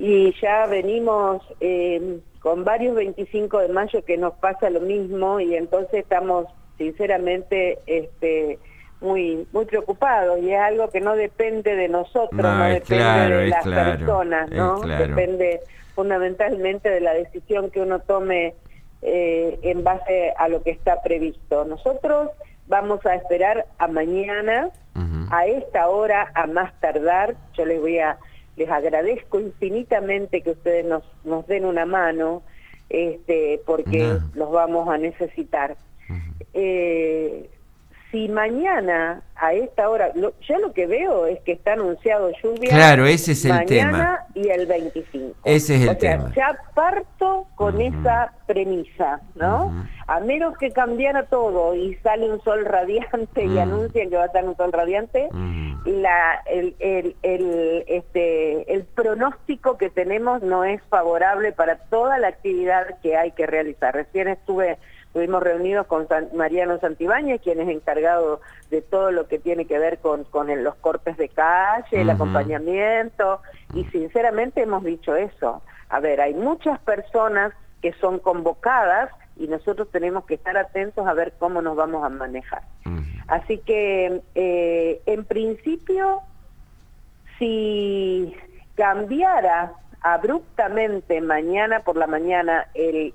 y ya venimos con varios 25 de mayo que nos pasa lo mismo, y entonces estamos sinceramente muy preocupados, y es algo que no depende de nosotros, no depende de las personas, ¿no? Depende fundamentalmente de la decisión que uno tome en base a lo que está previsto. Nosotros vamos a esperar a mañana, a esta hora, a más tardar. Yo les agradezco infinitamente que ustedes nos den una mano, porque los vamos a necesitar. Si mañana a esta hora, yo lo que veo es que está anunciado lluvia. Claro, ese es el tema. Mañana y el 25. Ese es el tema. Ya parto con esa premisa, ¿no? A menos que cambiara todo y sale un sol radiante y anuncian que va a estar un sol radiante, el pronóstico que tenemos no es favorable para toda la actividad que hay que realizar. Recién estuvimos reunidos con Mariano Santibáñez, quien es encargado de todo lo que tiene que ver con los cortes de calle, el acompañamiento, y sinceramente hemos dicho eso. A ver, hay muchas personas que son convocadas y nosotros tenemos que estar atentos a ver cómo nos vamos a manejar. Así que, en principio, si cambiara abruptamente mañana por la mañana el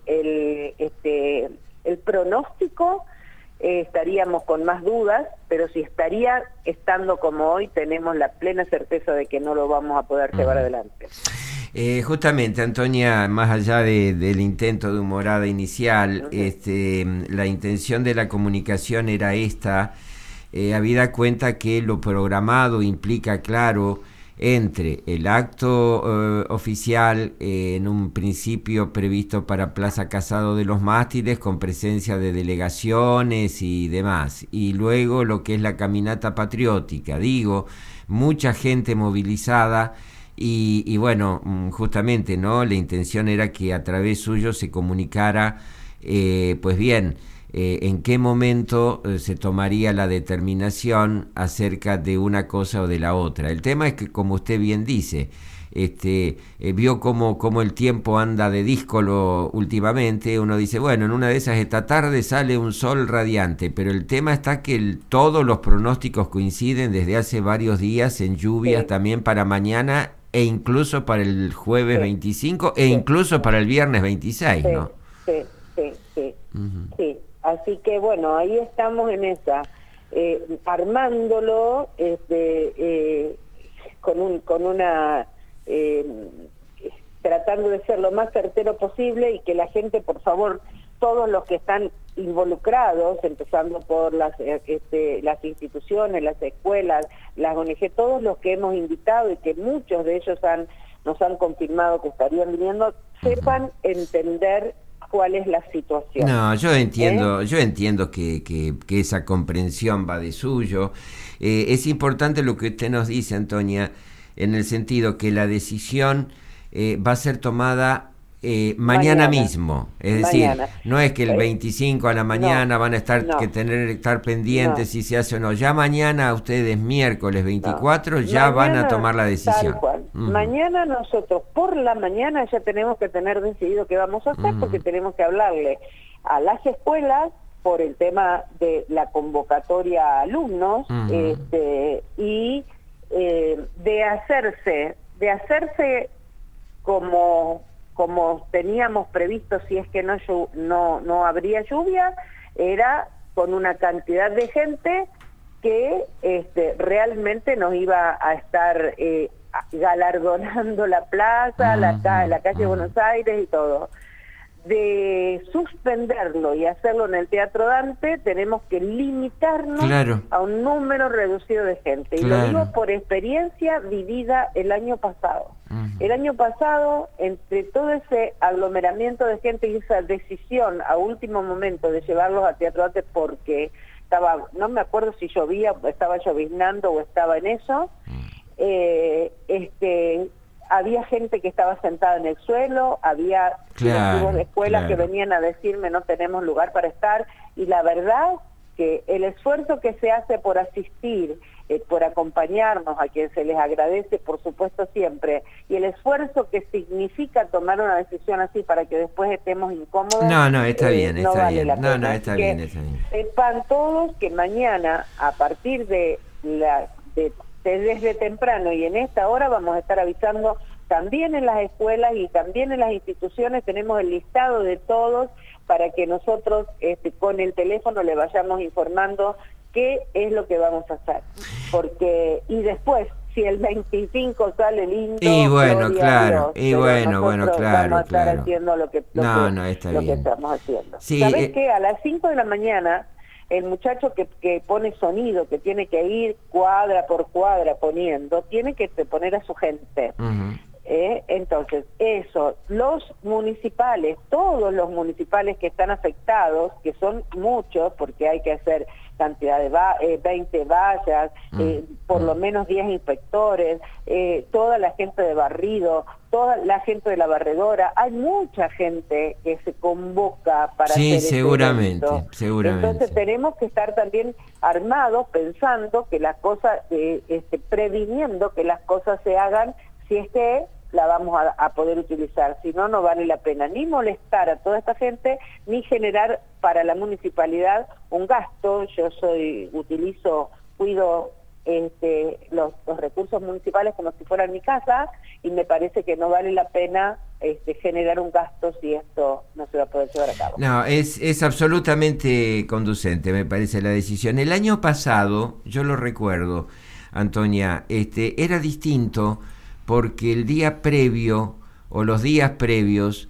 pronóstico, estaríamos con más dudas, pero si estaría estando como hoy, tenemos la plena certeza de que no lo vamos a poder llevar adelante. Justamente, Antonia, más allá del intento de humorada inicial, la intención de la comunicación era esta, habida cuenta que lo programado implica, claro, entre el acto oficial, en un principio previsto para Plaza Casado de los Mástiles, con presencia de delegaciones y demás, y luego lo que es la caminata patriótica, mucha gente movilizada, y bueno, justamente, ¿no? La intención era que a través suyo se comunicara, pues bien, en qué momento se tomaría la determinación acerca de una cosa o de la otra. El tema es que, como usted bien dice, vio cómo el tiempo anda de díscolo últimamente. Uno dice, bueno, en una de esas esta tarde sale un sol radiante, pero el tema está que todos los pronósticos coinciden desde hace varios días en lluvias también para mañana, e incluso para el jueves 25, e incluso para el viernes 26, ¿no? Sí. Así que bueno, ahí estamos en esa, armándolo, tratando de ser lo más certero posible, y que la gente, por favor, todos los que están involucrados, empezando por las instituciones, las escuelas, las ONG, todos los que hemos invitado y que muchos de ellos nos han confirmado que estarían viniendo, sepan entender cuál es la situación. No, yo entiendo que esa comprensión va de suyo. Es importante lo que usted nos dice, Antonia, en el sentido que la decisión va a ser tomada mañana mismo, es decir, no es que el 25 a la mañana van a estar pendientes si se hace o no. Ya mañana, ustedes miércoles 24, ya van a tomar la decisión. Tal cual. Mañana nosotros por la mañana ya tenemos que tener decidido qué vamos a hacer, porque tenemos que hablarle a las escuelas por el tema de la convocatoria a alumnos, y de hacerse como teníamos previsto, si es que no habría lluvia, era con una cantidad de gente que realmente nos iba a estar galardonando la plaza, la calle de Buenos Aires y todo. De suspenderlo y hacerlo en el Teatro Dante, tenemos que limitarnos a un número reducido de gente. Y lo digo por experiencia vivida el año pasado. El año pasado, entre todo ese aglomeramiento de gente y esa decisión a último momento de llevarlos a Teatro Dante, porque no me acuerdo si llovía, estaba lloviznando o estaba en eso, había gente que estaba sentada en el suelo, había directivos de escuelas que venían a decirme no tenemos lugar para estar, y la verdad que el esfuerzo que se hace por asistir, por acompañarnos, a quien se les agradece, por supuesto, siempre, y el esfuerzo que significa tomar una decisión así para que después estemos incómodos, no, está bien, no está vale bien. la pena. No, está bien, está bien. Sepan todos que mañana, a partir desde temprano y en esta hora, vamos a estar avisando también en las escuelas y también en las instituciones. Tenemos el listado de todos para que nosotros con el teléfono le vayamos informando qué es lo que vamos a hacer. Y después, si el 25 sale lindo, y bueno, claro, Dios, bueno, claro, vamos a estar claro. haciendo lo que estamos haciendo. Sí, ¿Sabes qué? A las 5 de la mañana, el muchacho que pone sonido, que tiene que ir cuadra por cuadra poniendo, tiene que poner a su gente. Uh-huh. Entonces, eso, los municipales, todos los municipales que están afectados, que son muchos, porque hay que hacer cantidad de 20 vallas, por lo menos 10 inspectores, toda la gente de barrido, toda la gente de la barredora, hay mucha gente que se convoca para hacer seguramente, evento. seguramente. Entonces tenemos que estar también armados pensando que las cosas, previniendo que las cosas se hagan, si es que la vamos a poder utilizar. Si no, no vale la pena ni molestar a toda esta gente, ni generar para la municipalidad un gasto. Yo cuido los recursos municipales como si fueran mi casa, y me parece que no vale la pena generar un gasto si esto no se va a poder llevar a cabo. No, es absolutamente conducente, me parece, la decisión. El año pasado, yo lo recuerdo, Antonia, era distinto, porque el día previo o los días previos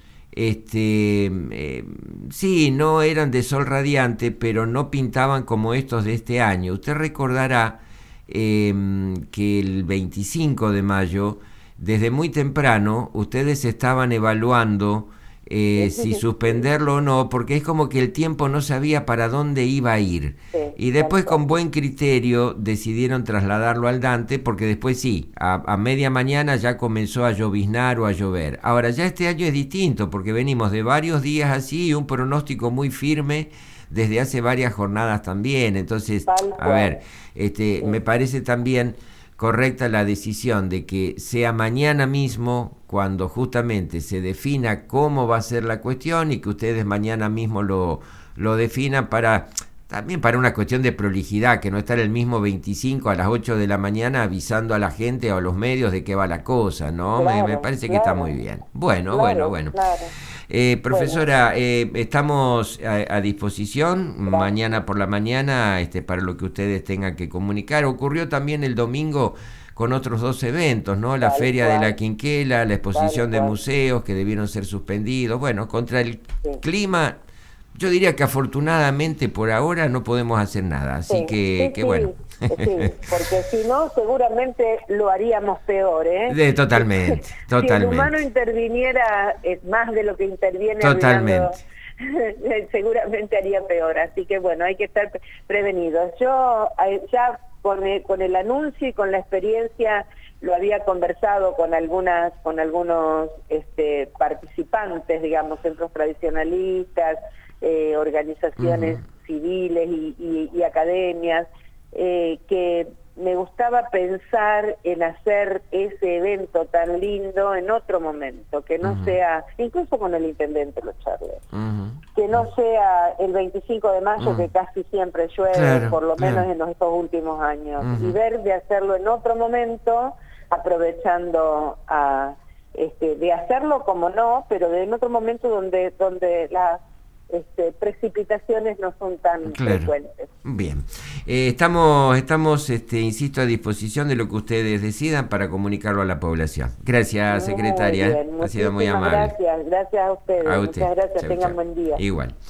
sí, no eran de sol radiante, pero no pintaban como estos de este año. Usted recordará que el 25 de mayo, desde muy temprano, ustedes estaban evaluando si suspenderlo o no, porque es como que el tiempo no sabía para dónde iba a ir. Sí, y después con buen criterio decidieron trasladarlo al Dante, porque después sí, a media mañana ya comenzó a lloviznar o a llover. Ahora ya este año es distinto, porque venimos de varios días así y un pronóstico muy firme desde hace varias jornadas también. Entonces, a ver, me parece también correcta la decisión de que sea mañana mismo cuando justamente se defina cómo va a ser la cuestión, y que ustedes mañana mismo lo definan también para una cuestión de prolijidad, que no estar el mismo 25 a las 8 de la mañana avisando a la gente o a los medios de qué va la cosa, ¿no? Claro, me parece que está muy bien. Bueno. Claro. Profesora, estamos a disposición mañana por la mañana para lo que ustedes tengan que comunicar. Ocurrió también el domingo con otros 2 eventos, ¿no? La Feria de la Quinquela, la exposición de museos que debieron ser suspendidos. Bueno, contra el clima, yo diría que afortunadamente por ahora no podemos hacer nada, así que bueno. Sí, porque si no, seguramente lo haríamos peor, Totalmente. Si el humano interviniera más de lo que interviene, totalmente. Seguramente haría peor, así que bueno, hay que estar prevenidos. Yo ya con el anuncio y con la experiencia lo había conversado con algunos participantes, digamos, centros tradicionalistas, organizaciones civiles y academias, que me gustaba pensar en hacer ese evento tan lindo en otro momento, que no sea, incluso con el intendente lo charlé, que no sea el 25 de mayo, que casi siempre llueve, claro, por lo menos en estos últimos años, y ver de hacerlo en otro momento, aprovechando de hacerlo como no, pero en otro momento donde las precipitaciones no son tan frecuentes. Bien, estamos insisto, a disposición de lo que ustedes decidan para comunicarlo a la población. Gracias, secretaria. Bien, ha sido muy amable. Gracias a ustedes. A usted. Muchas gracias, chau, tengan chau. Buen día. Igual.